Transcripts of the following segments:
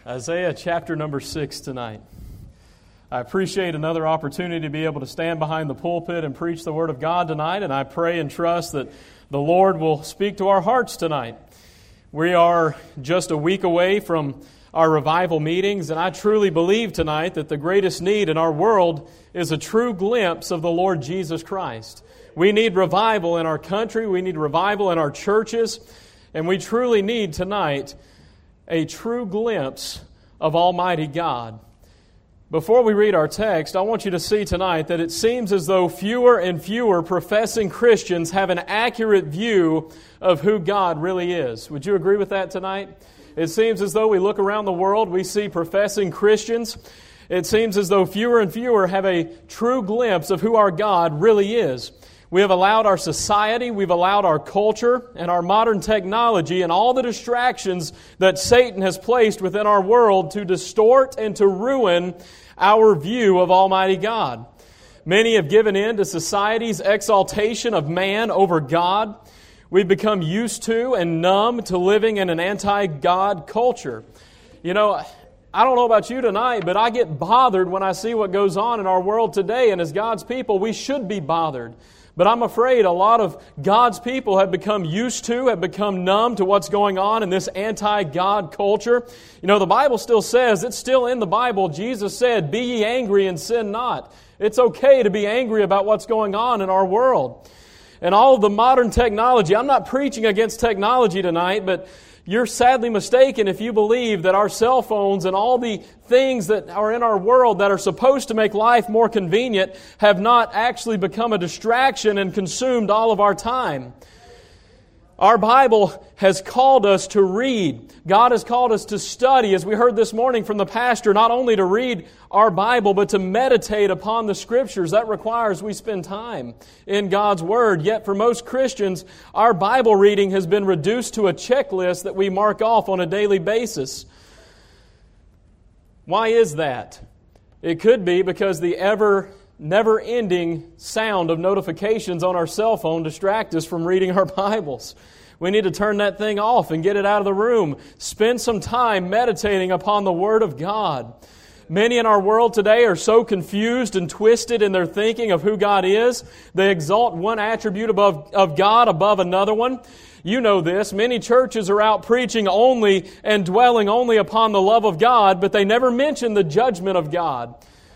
Isaiah chapter number 6 tonight. I appreciate another opportunity to be able to stand behind the pulpit and preach the Word of God tonight, and I pray and trust that the Lord will speak to our hearts tonight. We are just a week away from our revival meetings, and I truly believe tonight that the greatest need in our world is a true glimpse of the Lord Jesus Christ. We need revival in our country, we need revival in our churches, and we truly need tonight a true glimpse of Almighty God. Before we read our text, I want you to see tonight that it seems as though fewer and fewer professing Christians have an accurate view of who God really is. Would you agree with that tonight? It seems as though we look around the world, we see professing Christians. It seems as though fewer and fewer have a true glimpse of who our God really is. We have allowed our society, we've allowed our culture and our modern technology and all the distractions that Satan has placed within our world to distort and to ruin our view of Almighty God. Many have given in to society's exaltation of man over God. We've become used to and numb to living in an anti-God culture. You know, I don't know about you tonight, but I get bothered when I see what goes on in our world today, and as God's people, we should be bothered. But I'm afraid a lot of God's people have become used to, have become numb to what's going on in this anti-God culture. You know, the Bible still says, it's still in the Bible, Jesus said, "Be ye angry and sin not." It's okay to be angry about what's going on in our world. And all of the modern technology, I'm not preaching against technology tonight, but you're sadly mistaken if you believe that our cell phones and all the things that are in our world that are supposed to make life more convenient have not actually become a distraction and consumed all of our time. Our Bible has called us to read. God has called us to study, as we heard this morning from the pastor, not only to read our Bible, but to meditate upon the Scriptures. That requires we spend time in God's Word. Yet for most Christians, our Bible reading has been reduced to a checklist that we mark off on a daily basis. Why is that? It could be because the never-ending sound of notifications on our cell phone distract us from reading our Bibles. We need to turn that thing off and get it out of the room. Spend some time meditating upon the Word of God. Many in our world today are so confused and twisted in their thinking of who God is. They exalt one attribute of God above another one. You know this. Many churches are out preaching only and dwelling only upon the love of God, but they never mention the judgment of God.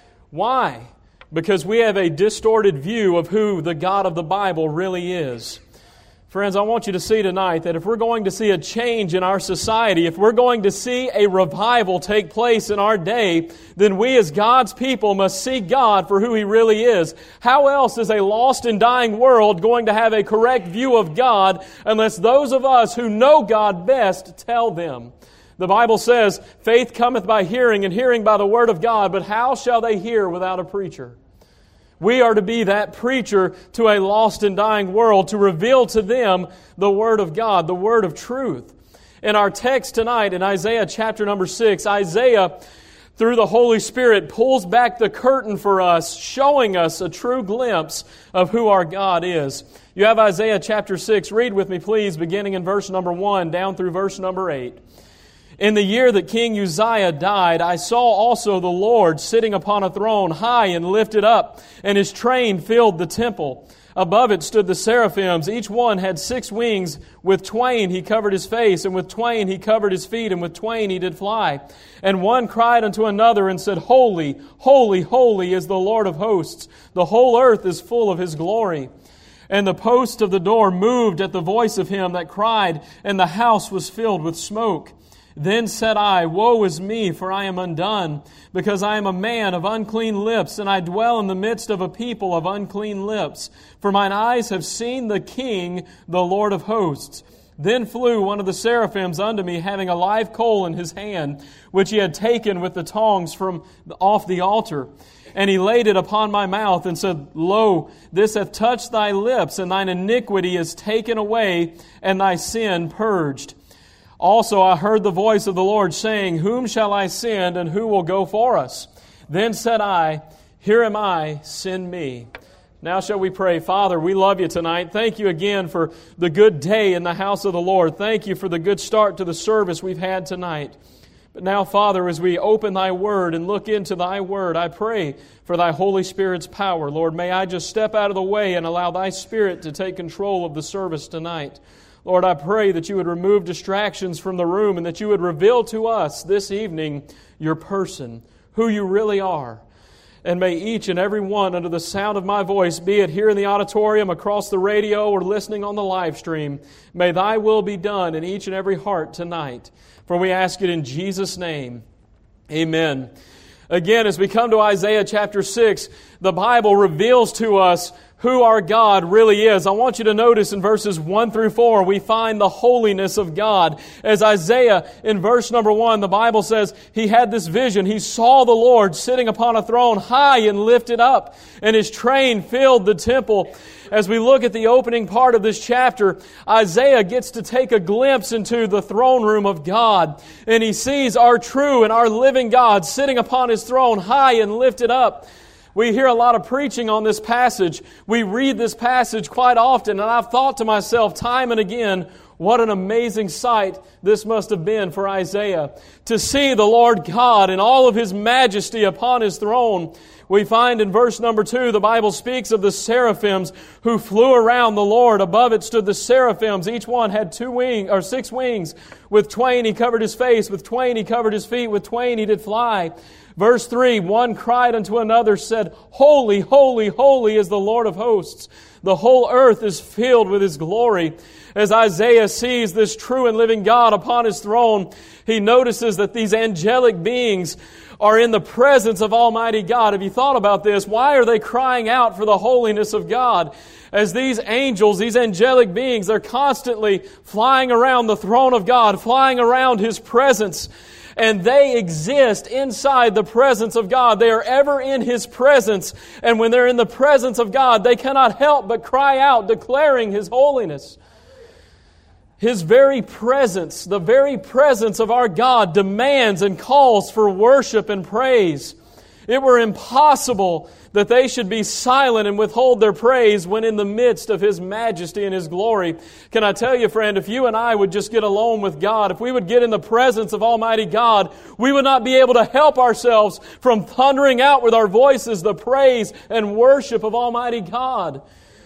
Why? Because we have a distorted view of who the God of the Bible really is. Friends, I want you to see tonight that if we're going to see a change in our society, if we're going to see a revival take place in our day, then we as God's people must see God for who He really is. How else is a lost and dying world going to have a correct view of God unless those of us who know God best tell them? The Bible says, "Faith cometh by hearing, and hearing by the Word of God, but how shall they hear without a preacher?" We are to be that preacher to a lost and dying world, to reveal to them the Word of God, the Word of truth. In our text tonight, in Isaiah chapter number 6, Isaiah, through the Holy Spirit, pulls back the curtain for us, showing us a true glimpse of who our God is. You have Isaiah chapter 6. Read with me, please, beginning in verse number 1 down through verse number 8. "In the year that King Uzziah died, I saw also the Lord sitting upon a throne, high and lifted up, and His train filled the temple. Above it stood the seraphims. Each one had 6 wings. With twain He covered His face, and with twain He covered His feet, and with twain He did fly. And one cried unto another and said, Holy, holy, holy is the Lord of hosts. The whole earth is full of His glory. And the post of the door moved at the voice of him that cried, and the house was filled with smoke. Then said I, Woe is me, for I am undone, because I am a man of unclean lips, and I dwell in the midst of a people of unclean lips. For mine eyes have seen the King, the Lord of hosts. Then flew one of the seraphims unto me, having a live coal in his hand, which he had taken with the tongs from off the altar. And he laid it upon my mouth, and said, Lo, this hath touched thy lips, and thine iniquity is taken away, and thy sin purged. Also I heard the voice of the Lord saying, Whom shall I send, and who will go for us? Then said I, Here am I, send me. Now shall we pray. Father, we love You tonight. Thank You again for the good day in the house of the Lord. Thank You for the good start to the service we've had tonight. But now, Father, as we open Thy Word and look into Thy Word, I pray for Thy Holy Spirit's power. Lord, may I just step out of the way and allow Thy Spirit to take control of the service tonight. Lord, I pray that You would remove distractions from the room and that You would reveal to us this evening Your person, who You really are. And may each and every one under the sound of my voice, be it here in the auditorium, across the radio, or listening on the live stream, may Thy will be done in each and every heart tonight. For we ask it in Jesus' name. Amen. Again, as we come to Isaiah chapter 6, the Bible reveals to us who our God really is. I want you to notice in verses 1 through 4, we find the holiness of God. As Isaiah, in verse number 1, the Bible says, he had this vision. He saw the Lord sitting upon a throne high and lifted up, and His train filled the temple. As we look at the opening part of this chapter, Isaiah gets to take a glimpse into the throne room of God, and he sees our true and our living God sitting upon His throne high and lifted up. We hear a lot of preaching on this passage. We read this passage quite often, and I've thought to myself time and again, what an amazing sight this must have been for Isaiah. To see the Lord God in all of His majesty upon His throne. We find in verse number 2, the Bible speaks of the seraphims who flew around the Lord. Above it stood the seraphims. Each one had 6 wings. With twain He covered His face. With twain He covered His feet. With twain He did fly. Verse 3, one cried unto another, said, Holy, holy, holy is the Lord of hosts. The whole earth is filled with His glory. As Isaiah sees this true and living God upon His throne, he notices that these angelic beings are in the presence of Almighty God. Have you thought about this? Why are they crying out for the holiness of God? As these angels, these angelic beings, they're constantly flying around the throne of God, flying around His presence. And they exist inside the presence of God. They are ever in His presence. And when they're in the presence of God, they cannot help but cry out, declaring His holiness. His very presence, the very presence of our God, demands and calls for worship and praise. It were impossible that they should be silent and withhold their praise when in the midst of His majesty and His glory. Can I tell you, friend, if you and I would just get alone with God, if we would get in the presence of Almighty God, we would not be able to help ourselves from thundering out with our voices the praise and worship of Almighty God.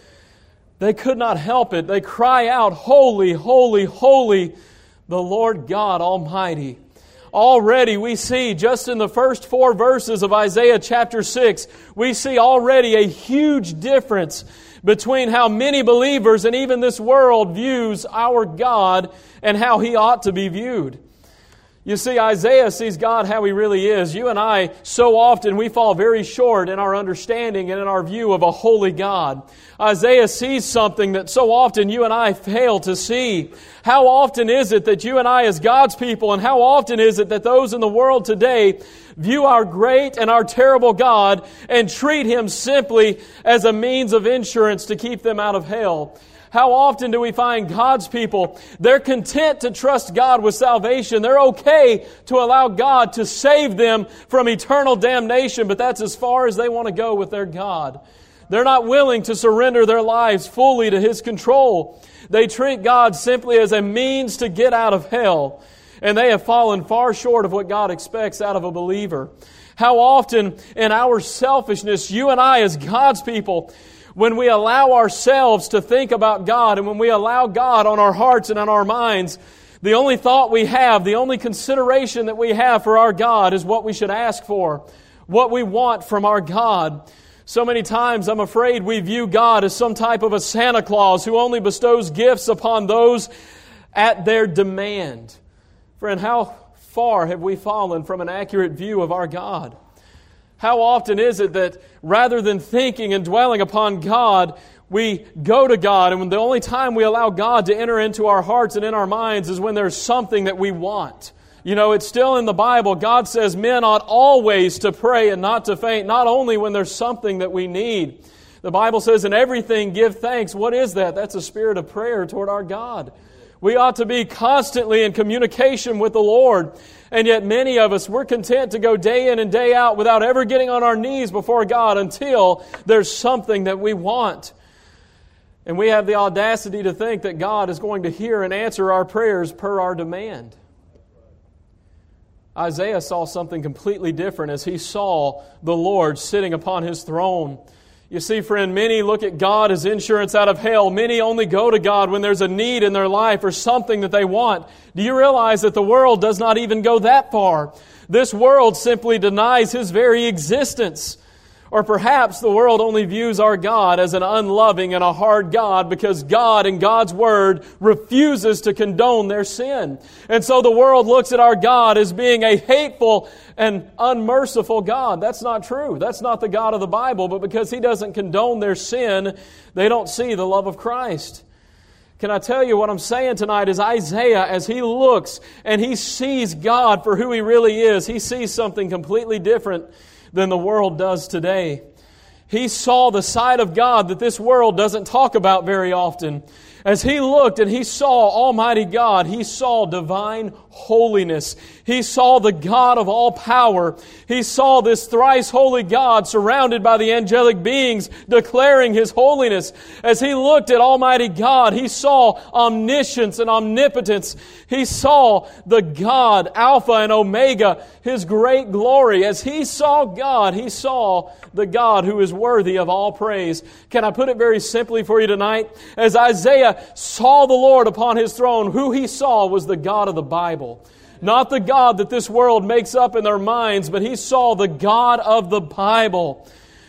They could not help it. They cry out, Holy, holy, holy, the Lord God Almighty. Already we see, just in the first 4 verses of Isaiah chapter 6, we see already a huge difference between how many believers and even this world views our God and how He ought to be viewed. You see, Isaiah sees God how He really is. You and I, so often, we fall very short in our understanding and in our view of a holy God. Isaiah sees something that so often you and I fail to see. How often is it that you and I as God's people, and how often is it that those in the world today view our great and our terrible God and treat Him simply as a means of insurance to keep them out of hell? How often do we find God's people, they're content to trust God with salvation. They're okay to allow God to save them from eternal damnation, but that's as far as they want to go with their God. They're not willing to surrender their lives fully to His control. They treat God simply as a means to get out of hell, and they have fallen far short of what God expects out of a believer. How often in our selfishness, you and I as God's people, when we allow ourselves to think about God and when we allow God on our hearts and on our minds, the only thought we have, the only consideration that we have for our God is what we should ask for, what we want from our God. So many times I'm afraid we view God as some type of a Santa Claus who only bestows gifts upon those at their demand. Friend, how far have we fallen from an accurate view of our God? How often is it that rather than thinking and dwelling upon God, we go to God, and the only time we allow God to enter into our hearts and in our minds is when there's something that we want. You know, it's still in the Bible. God says men ought always to pray and not to faint, not only when there's something that we need. The Bible says, in everything give thanks. What is that? That's a spirit of prayer toward our God. We ought to be constantly in communication with the Lord. And yet many of us, we're content to go day in and day out without ever getting on our knees before God until there's something that we want. And we have the audacity to think that God is going to hear and answer our prayers per our demand. Isaiah saw something completely different as he saw the Lord sitting upon His throne. You see, friend, many look at God as insurance out of hell. Many only go to God when there's a need in their life or something that they want. Do you realize that the world does not even go that far? This world simply denies His very existence. Or perhaps the world only views our God as an unloving and a hard God because God and God's Word refuses to condone their sin. And so the world looks at our God as being a hateful and unmerciful God. That's not true. That's not the God of the Bible. But because He doesn't condone their sin, they don't see the love of Christ. Can I tell you what I'm saying tonight is Isaiah, as he looks and he sees God for who He really is, he sees something completely different than the world does today. He saw the side of God that this world doesn't talk about very often. As he looked and he saw Almighty God, he saw divine holiness. He saw the God of all power. He saw this thrice holy God surrounded by the angelic beings declaring His holiness. As he looked at Almighty God, he saw omniscience and omnipotence. He saw the God, Alpha and Omega, His great glory. As he saw God, he saw the God who is worthy of all praise. Can I put it very simply for you tonight? As Isaiah saw the Lord upon His throne, who he saw was the God of the Bible. Not the God that this world makes up in their minds, but he saw the God of the Bible.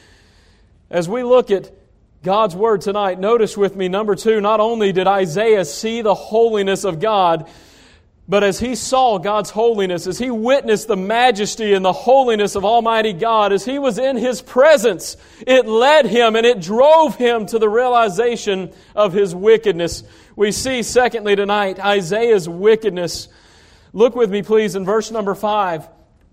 As we look at God's Word tonight, notice with me, number 2, not only did Isaiah see the holiness of God, but as he saw God's holiness, as he witnessed the majesty and the holiness of Almighty God, as he was in His presence, it led him and it drove him to the realization of his wickedness. We see, secondly, tonight, Isaiah's wickedness. Look with me, please, in verse number 5.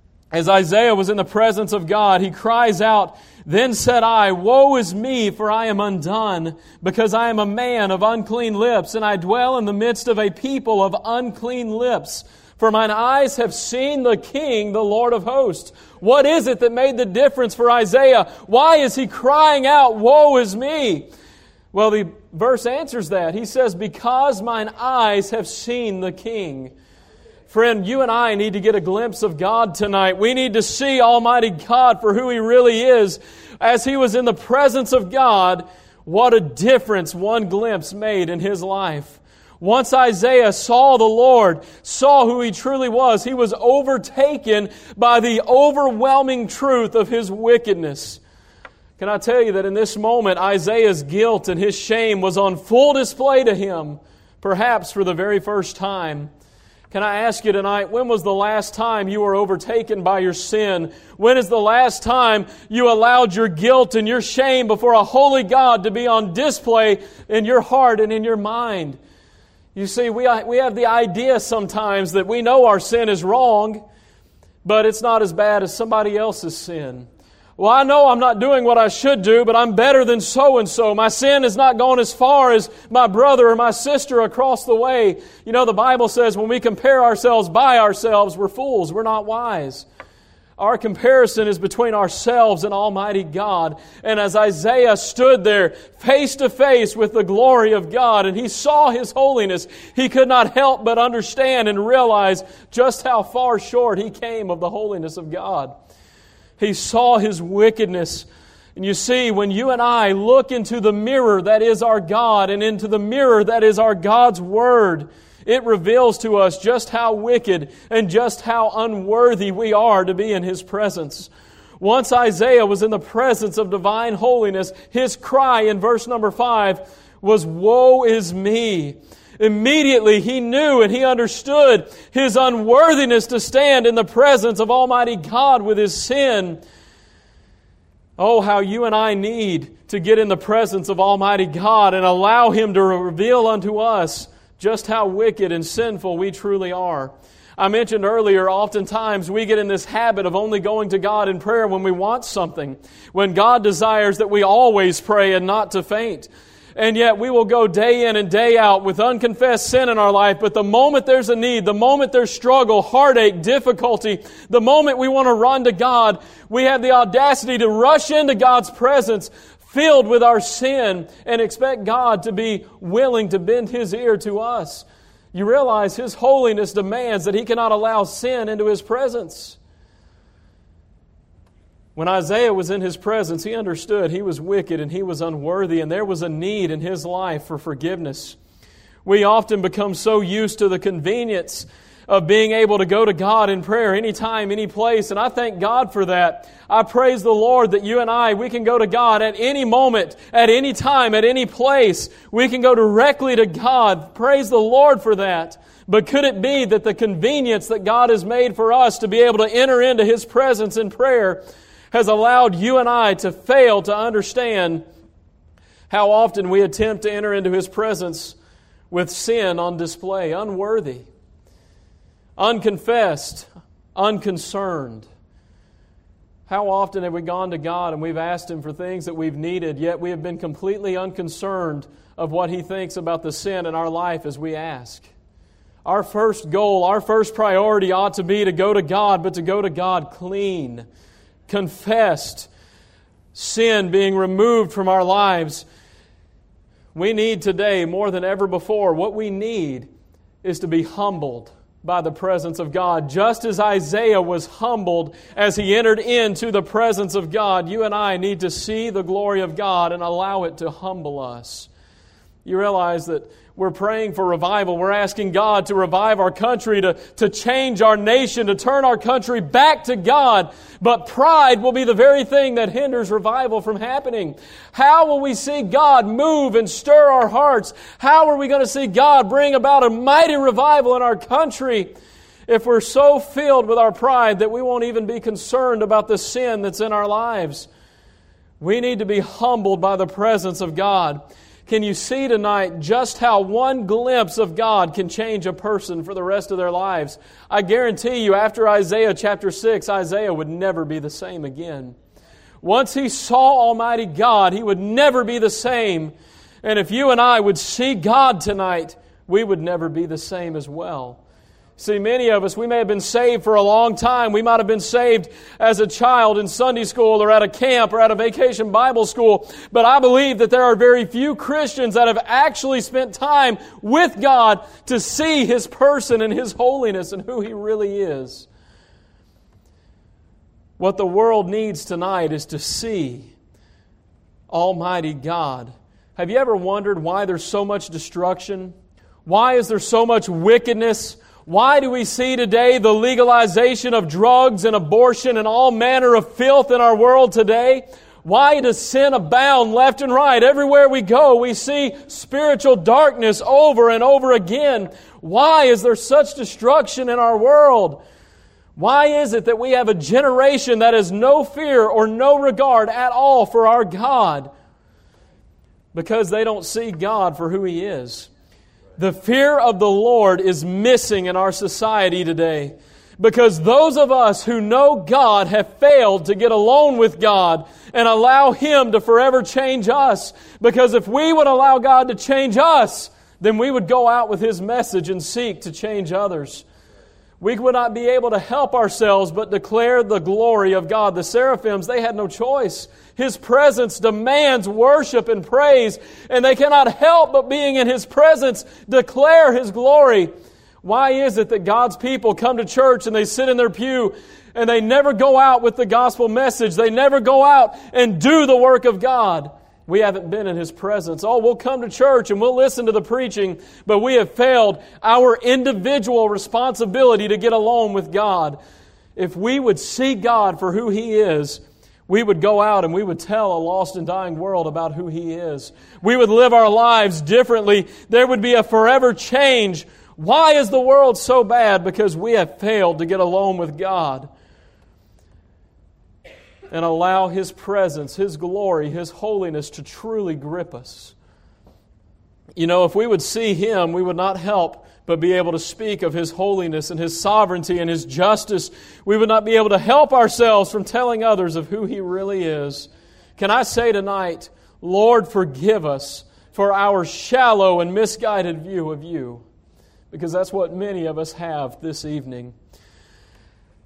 As Isaiah was in the presence of God, he cries out, "Then said I, Woe is me, for I am undone, because I am a man of unclean lips, and I dwell in the midst of a people of unclean lips. For mine eyes have seen the King, the Lord of hosts." What is it that made the difference for Isaiah? Why is he crying out, "Woe is me"? Well, the verse answers that. He says, "Because mine eyes have seen the King." Friend, you and I need to get a glimpse of God tonight. We need to see Almighty God for who He really is. As he was in the presence of God, what a difference one glimpse made in his life. Once Isaiah saw the Lord, saw who He truly was, he was overtaken by the overwhelming truth of his wickedness. Can I tell you that in this moment, Isaiah's guilt and his shame was on full display to him, perhaps for the very first time. Can I ask you tonight, when was the last time you were overtaken by your sin? When is the last time you allowed your guilt and your shame before a holy God to be on display in your heart and in your mind? You see, we have the idea sometimes that we know our sin is wrong, but it's not as bad as somebody else's sin. Well, I know I'm not doing what I should do, but I'm better than so-and-so. My sin has not gone as far as my brother or my sister across the way. You know, the Bible says when we compare ourselves by ourselves, we're fools. We're not wise. Our comparison is between ourselves and Almighty God. And as Isaiah stood there face to face with the glory of God and he saw His holiness, he could not help but understand and realize just how far short he came of the holiness of God. He saw his wickedness. And you see, when you and I look into the mirror that is our God and into the mirror that is our God's Word, it reveals to us just how wicked and just how unworthy we are to be in His presence. Once Isaiah was in the presence of divine holiness, his cry in verse number 5 was, "Woe is me." Immediately he knew and he understood his unworthiness to stand in the presence of Almighty God with his sin. Oh, how you and I need to get in the presence of Almighty God and allow Him to reveal unto us just how wicked and sinful we truly are. I mentioned earlier, oftentimes we get in this habit of only going to God in prayer when we want something, when God desires that we always pray and not to faint. And yet we will go day in and day out with unconfessed sin in our life. But the moment there's a need, the moment there's struggle, heartache, difficulty, the moment we want to run to God, we have the audacity to rush into God's presence filled with our sin and expect God to be willing to bend His ear to us. You realize His holiness demands that He cannot allow sin into His presence. When Isaiah was in His presence, he understood he was wicked and he was unworthy, and there was a need in his life for forgiveness. We often become so used to the convenience of being able to go to God in prayer anytime, any place, and I thank God for that. I praise the Lord that you and I, we can go to God at any moment, at any time, at any place. We can go directly to God. Praise the Lord for that. But could it be that the convenience that God has made for us to be able to enter into His presence in prayer has allowed you and I to fail to understand how often we attempt to enter into His presence with sin on display, unworthy, unconfessed, unconcerned. How often have we gone to God and we've asked Him for things that we've needed, yet we have been completely unconcerned of what He thinks about the sin in our life as we ask? Our first goal, our first priority ought to be to go to God, but to go to God clean, confessed, sin being removed from our lives. We need today, more than ever before, what we need is to be humbled by the presence of God. Just as Isaiah was humbled as he entered into the presence of God, you and I need to see the glory of God and allow it to humble us. You realize that we're praying for revival. We're asking God to revive our country, to change our nation, to turn our country back to God. But pride will be the very thing that hinders revival from happening. How will we see God move and stir our hearts? How are we going to see God bring about a mighty revival in our country if we're so filled with our pride that we won't even be concerned about the sin that's in our lives? We need to be humbled by the presence of God. Can you see tonight just how one glimpse of God can change a person for the rest of their lives? I guarantee you, after Isaiah chapter 6, Isaiah would never be the same again. Once he saw Almighty God, he would never be the same. And if you and I would see God tonight, we would never be the same as well. See, many of us, we may have been saved for a long time. We might have been saved as a child in Sunday school or at a camp or at a vacation Bible school. But I believe that there are very few Christians that have actually spent time with God to see His person and His holiness and who He really is. What the world needs tonight is to see Almighty God. Have you ever wondered why there's so much destruction? Why is there so much wickedness? Why do we see today the legalization of drugs and abortion and all manner of filth in our world today? Why does sin abound left and right? Everywhere we go, we see spiritual darkness over and over again. Why is there such destruction in our world? Why is it that we have a generation that has no fear or no regard at all for our God? Because they don't see God for who He is. The fear of the Lord is missing in our society today because those of us who know God have failed to get alone with God and allow Him to forever change us. Because if we would allow God to change us, then we would go out with His message and seek to change others. We would not be able to help ourselves but declare the glory of God. The seraphims, they had no choice. His presence demands worship and praise, and they cannot help but being in His presence declare His glory. Why is it that God's people come to church and they sit in their pew and they never go out with the gospel message? They never go out and do the work of God. We haven't been in His presence. Oh, we'll come to church and we'll listen to the preaching, but we have failed our individual responsibility to get alone with God. If we would see God for who He is, we would go out and we would tell a lost and dying world about who He is. We would live our lives differently. There would be a forever change. Why is the world so bad? Because we have failed to get alone with God and allow His presence, His glory, His holiness to truly grip us. You know, if we would see Him, we would not help but be able to speak of His holiness and His sovereignty and His justice. We would not be able to help ourselves from telling others of who He really is. Can I say tonight, Lord, forgive us for our shallow and misguided view of You? Because that's what many of us have this evening.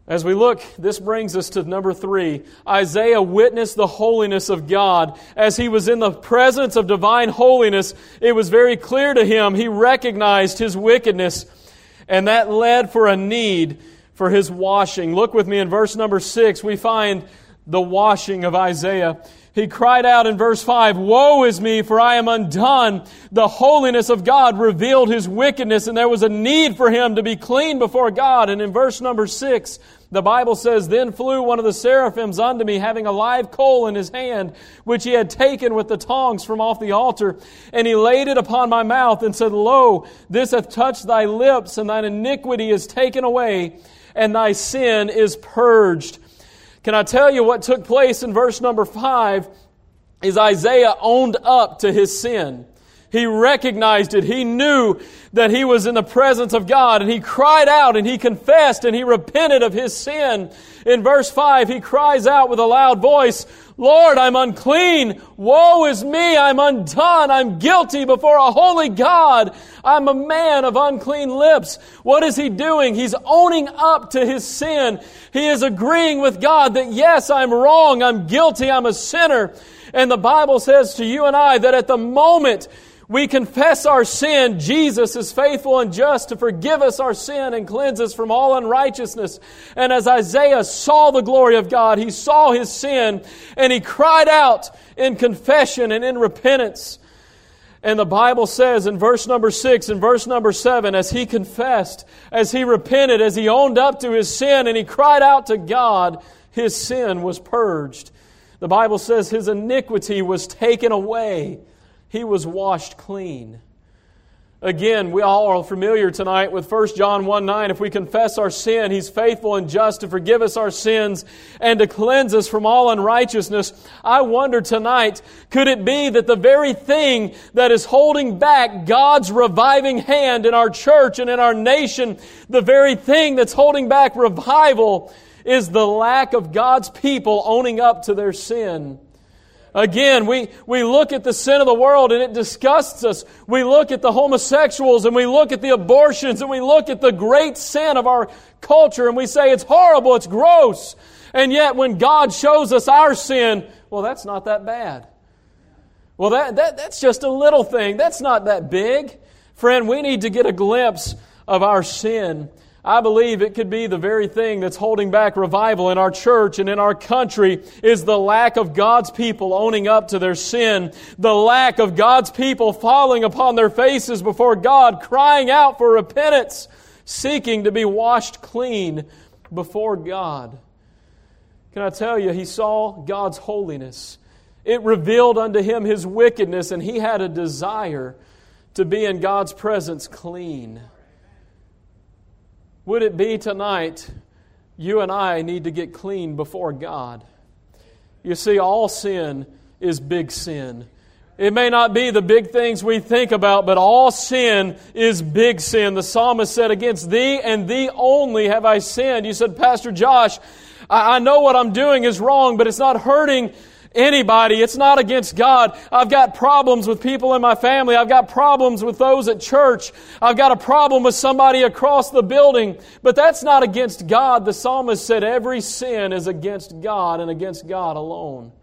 As we look, this brings us to number 3. Isaiah witnessed the holiness of God. As he was in the presence of divine holiness, it was very clear to him. He recognized his wickedness, and that led for a need for his washing. Look with me in verse number 6. We find the washing of Isaiah. He cried out in verse 5, "Woe is me, for I am undone." The holiness of God revealed his wickedness, and there was a need for him to be clean before God. And in verse number 6, the Bible says, "Then flew one of the seraphims unto me, having a live coal in his hand, which he had taken with the tongs from off the altar. And he laid it upon my mouth, and said, Lo, this hath touched thy lips, and thine iniquity is taken away, and thy sin is purged." Can I tell you what took place in verse number 5 is Isaiah owned up to his sin. He recognized it. He knew that he was in the presence of God, and he cried out and he confessed and he repented of his sin. In verse 5, he cries out with a loud voice, "Lord, I'm unclean. Woe is me. I'm undone. I'm guilty before a holy God. I'm a man of unclean lips." What is he doing? He's owning up to his sin. He is agreeing with God that, yes, I'm wrong. I'm guilty. I'm a sinner. And the Bible says to you and I that at the moment we confess our sin, Jesus is faithful and just to forgive us our sin and cleanse us from all unrighteousness. And as Isaiah saw the glory of God, he saw his sin, and he cried out in confession and in repentance. And the Bible says in verse number 6 and verse number 7, as he confessed, as he repented, as he owned up to his sin and he cried out to God, his sin was purged. The Bible says his iniquity was taken away. He was washed clean. Again, we all are familiar tonight with 1 John 1:9. If we confess our sin, He's faithful and just to forgive us our sins and to cleanse us from all unrighteousness. I wonder tonight, could it be that the very thing that is holding back God's reviving hand in our church and in our nation, the very thing that's holding back revival, is the lack of God's people owning up to their sin? Again, we look at the sin of the world and it disgusts us. We look at the homosexuals and we look at the abortions and we look at the great sin of our culture and we say it's horrible, it's gross. And yet when God shows us our sin, well, that's not that bad. Well, that's just a little thing. That's not that big. Friend, we need to get a glimpse of our sin. I believe it could be the very thing that's holding back revival in our church and in our country is the lack of God's people owning up to their sin. The lack of God's people falling upon their faces before God, crying out for repentance, seeking to be washed clean before God. Can I tell you, he saw God's holiness. It revealed unto him his wickedness, and he had a desire to be in God's presence clean. Would it be tonight, you and I need to get clean before God? You see, all sin is big sin. It may not be the big things we think about, but all sin is big sin. The psalmist said, "Against thee and thee only have I sinned." You said, "Pastor Josh, I know what I'm doing is wrong, but it's not hurting anybody. It's not against God. I've got problems with people in my family. I've got problems with those at church. I've got a problem with somebody across the building. But that's not against God." The psalmist said every sin is against God and against God alone.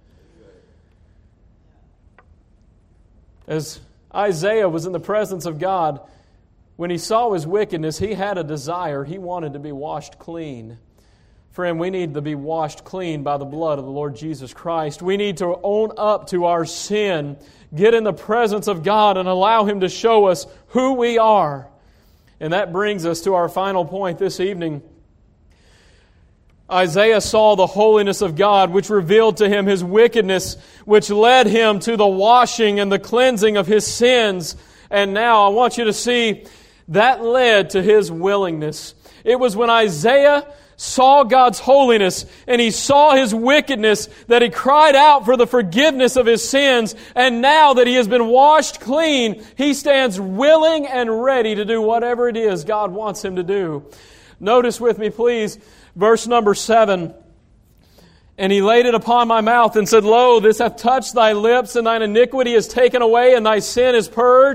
As Isaiah was in the presence of God, when he saw his wickedness, he had a desire. He wanted to be washed clean. Friend, we need to be washed clean by the blood of the Lord Jesus Christ. We need to own up to our sin, get in the presence of God, and allow Him to show us who we are. And that brings us to our final point this evening. Isaiah saw the holiness of God, which revealed to him his wickedness, which led him to the washing and the cleansing of his sins. And now I want you to see that led to his willingness. It was when Isaiah saw God's holiness and he saw his wickedness that he cried out for the forgiveness of his sins. And now that he has been washed clean, he stands willing and ready to do whatever it is God wants him to do. Notice with me, please, verse number 7. "And he laid it upon my mouth and said, Lo, this hath touched thy lips, and thine iniquity is taken away, and thy sin is purged.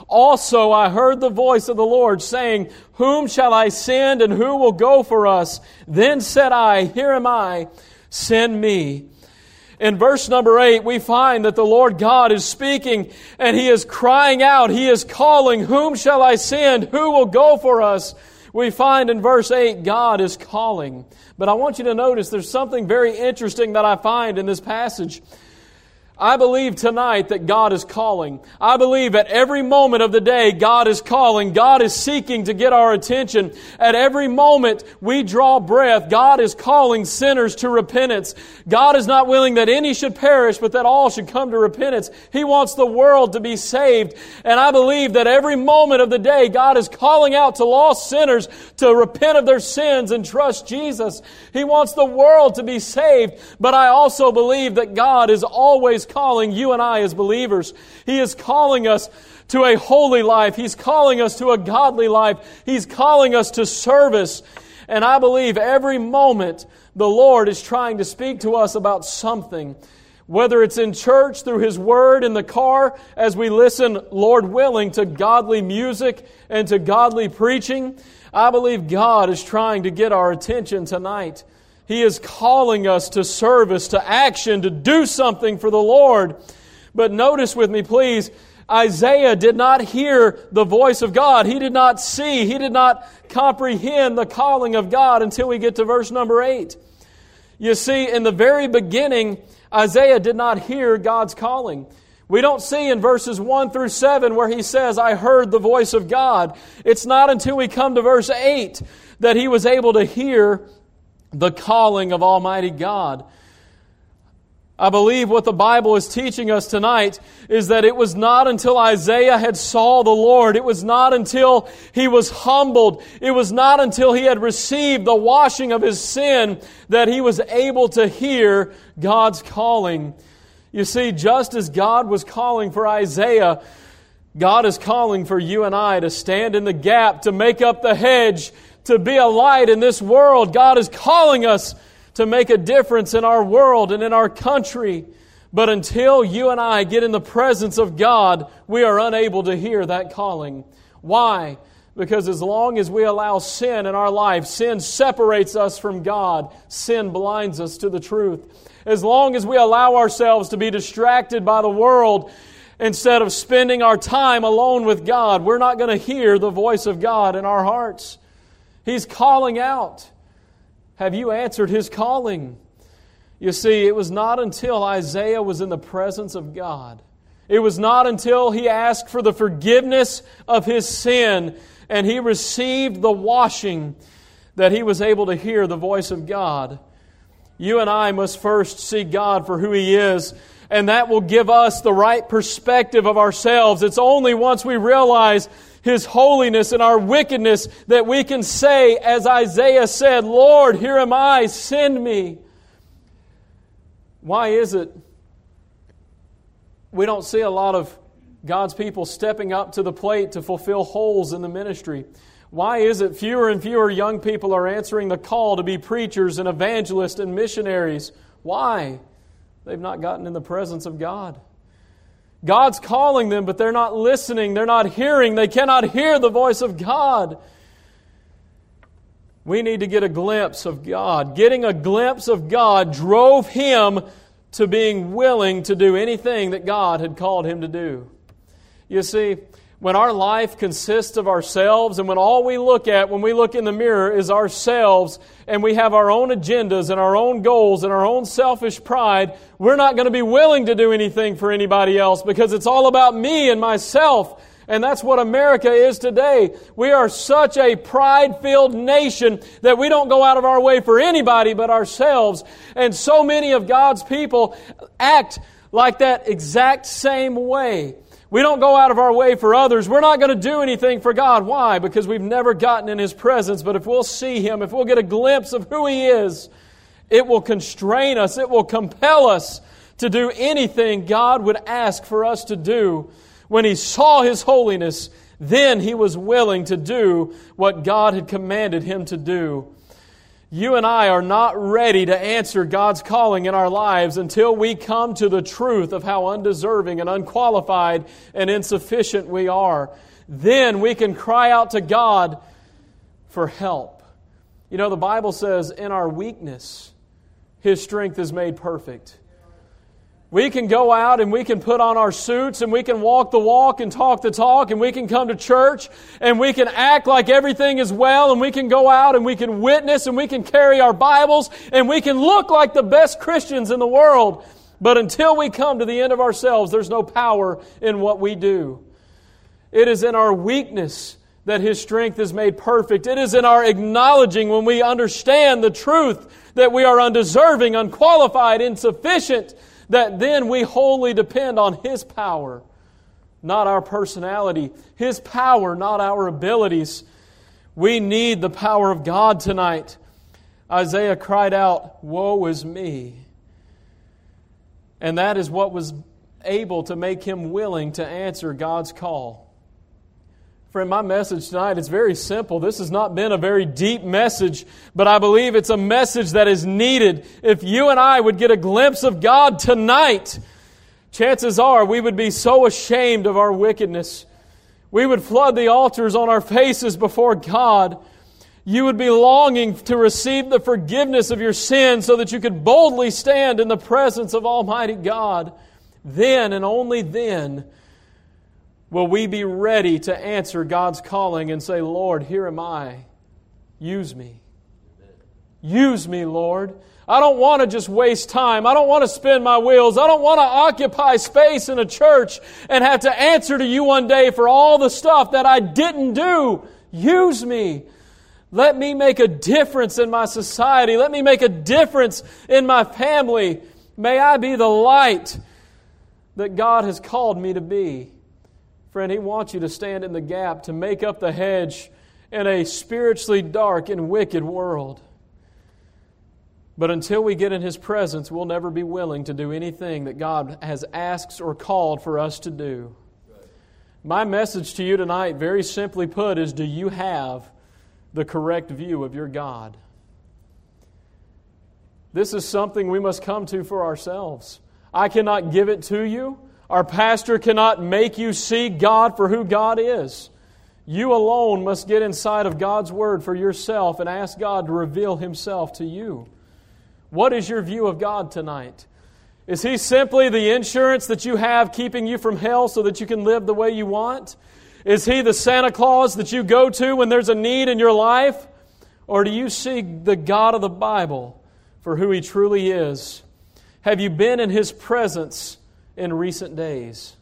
Also I heard the voice of the Lord saying, Whom shall I send, and who will go for us? Then said I, Here am I, send me. In verse number 8, we find that the Lord God is speaking and He is crying out. He is calling, Whom shall I send? Who will go for us? We find in verse 8, God is calling. But I want you to notice there's something very interesting that I find in this passage. I believe tonight that God is calling. I believe at every moment of the day, God is calling. God is seeking to get our attention. At every moment we draw breath, God is calling sinners to repentance. God is not willing that any should perish, but that all should come to repentance. He wants the world to be saved. And I believe that every moment of the day, God is calling out to lost sinners to repent of their sins and trust Jesus. He wants the world to be saved. But I also believe that God is always calling you and I as believers. He is calling us to a holy life. He's calling us to a godly life. He's calling us to service. And I believe every moment the Lord is trying to speak to us about something. Whether it's in church, through His Word, in the car, as we listen, Lord willing, to godly music and to godly preaching, I believe God is trying to get our attention tonight. He is calling us to service, to action, to do something for the Lord. But notice with me, please, Isaiah did not hear the voice of God. He did not see, he did not comprehend the calling of God until we get to verse number 8. You see, in the very beginning, Isaiah did not hear God's calling. We don't see in verses 1 through 7 where he says, I heard the voice of God. It's not until we come to verse 8 that he was able to hear the calling of Almighty God. I believe what the Bible is teaching us tonight is that it was not until Isaiah had saw the Lord, it was not until he was humbled, it was not until he had received the washing of his sin that he was able to hear God's calling. You see, just as God was calling for Isaiah, God is calling for you and I to stand in the gap, to make up the hedge, to be a light in this world. God is calling us to make a difference in our world and in our country. But until you and I get in the presence of God, we are unable to hear that calling. Why? Because as long as we allow sin in our life, sin separates us from God. Sin blinds us to the truth. As long as we allow ourselves to be distracted by the world, instead of spending our time alone with God, we're not going to hear the voice of God in our hearts. He's calling out. Have you answered His calling? You see, it was not until Isaiah was in the presence of God. It was not until he asked for the forgiveness of his sin and he received the washing that he was able to hear the voice of God. You and I must first see God for who He is, and that will give us the right perspective of ourselves. It's only once we realize His holiness and our wickedness that we can say, as Isaiah said, Lord, here am I, send me. Why is it we don't see a lot of God's people stepping up to the plate to fulfill holes in the ministry? Why is it fewer and fewer young people are answering the call to be preachers and evangelists and missionaries? Why? They've not gotten in the presence of God. God's calling them, but they're not listening. They're not hearing. They cannot hear the voice of God. We need to get a glimpse of God. Getting a glimpse of God drove him to being willing to do anything that God had called him to do. You see, when our life consists of ourselves and when all we look at when we look in the mirror is ourselves and we have our own agendas and our own goals and our own selfish pride, we're not going to be willing to do anything for anybody else because it's all about me and myself. And that's what America is today. We are such a pride-filled nation that we don't go out of our way for anybody but ourselves. And so many of God's people act like that exact same way. We don't go out of our way for others. We're not going to do anything for God. Why? Because we've never gotten in His presence. But if we'll see Him, if we'll get a glimpse of who He is, it will constrain us. It will compel us to do anything God would ask for us to do. When He saw His holiness, then He was willing to do what God had commanded Him to do. You and I are not ready to answer God's calling in our lives until we come to the truth of how undeserving and unqualified and insufficient we are. Then we can cry out to God for help. You know, the Bible says, in our weakness, His strength is made perfect. We can go out and we can put on our suits and we can walk the walk and talk the talk and we can come to church and we can act like everything is well and we can go out and we can witness and we can carry our Bibles and we can look like the best Christians in the world. But until we come to the end of ourselves, there's no power in what we do. It is in our weakness that His strength is made perfect. It is in our acknowledging when we understand the truth that we are undeserving, unqualified, insufficient, that then we wholly depend on His power, not our personality. His power, not our abilities. We need the power of God tonight. Isaiah cried out, "Woe is me." And that is what was able to make him willing to answer God's call. Friend, my message tonight is very simple. This has not been a very deep message, but I believe it's a message that is needed. If you and I would get a glimpse of God tonight, chances are we would be so ashamed of our wickedness. We would flood the altars on our faces before God. You would be longing to receive the forgiveness of your sins so that you could boldly stand in the presence of Almighty God. Then and only then will we be ready to answer God's calling and say, "Lord, here am I. Use me. Use me, Lord. I don't want to just waste time. I don't want to spin my wheels. I don't want to occupy space in a church and have to answer to you one day for all the stuff that I didn't do. Use me. Let me make a difference in my society. Let me make a difference in my family. May I be the light that God has called me to be." Friend, He wants you to stand in the gap to make up the hedge in a spiritually dark and wicked world. But until we get in His presence, we'll never be willing to do anything that God has asked or called for us to do. My message to you tonight, very simply put, is do you have the correct view of your God? This is something we must come to for ourselves. I cannot give it to you. Our pastor cannot make you see God for who God is. You alone must get inside of God's Word for yourself and ask God to reveal Himself to you. What is your view of God tonight? Is He simply the insurance that you have keeping you from hell so that you can live the way you want? Is He the Santa Claus that you go to when there's a need in your life? Or do you see the God of the Bible for who He truly is? Have you been in His presence in recent days?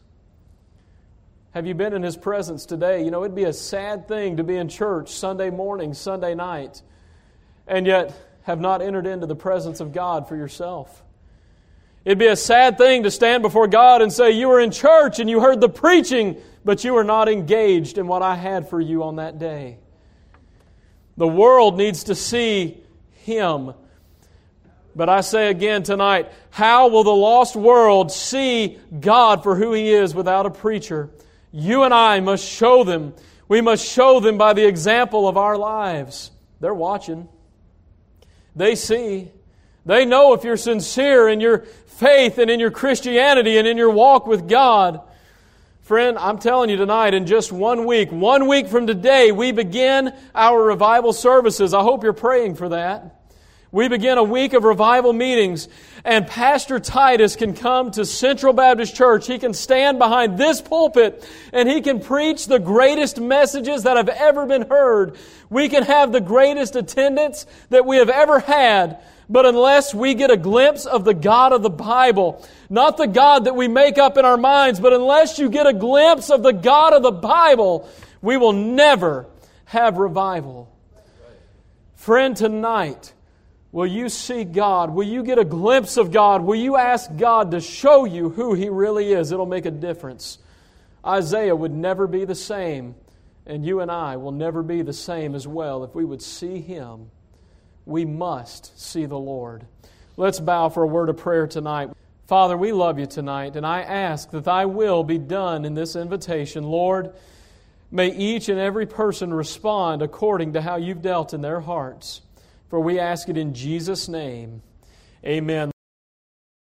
Have you been in His presence today? You know, it'd be a sad thing to be in church Sunday morning, Sunday night, and yet have not entered into the presence of God for yourself. It'd be a sad thing to stand before God and say, you were in church and you heard the preaching, but you were not engaged in what I had for you on that day. The world needs to see Him. But I say again tonight, how will the lost world see God for who He is without a preacher? You and I must show them. We must show them by the example of our lives. They're watching. They see. They know if you're sincere in your faith and in your Christianity and in your walk with God. Friend, I'm telling you tonight, in just 1 week from today, we begin our revival services. I hope you're praying for that. We begin a week of revival meetings, and Pastor Titus can come to Central Baptist Church. He can stand behind this pulpit, and he can preach the greatest messages that have ever been heard. We can have the greatest attendance that we have ever had, but unless we get a glimpse of the God of the Bible, not the God that we make up in our minds, but unless you get a glimpse of the God of the Bible, we will never have revival. Friend, tonight, will you see God? Will you get a glimpse of God? Will you ask God to show you who He really is? It'll make a difference. Isaiah would never be the same, and you and I will never be the same as well. If we would see Him, we must see the Lord. Let's bow for a word of prayer tonight. Father, we love You tonight, and I ask that Thy will be done in this invitation. Lord, may each and every person respond according to how You've dealt in their hearts. For we ask it in Jesus' name. Amen.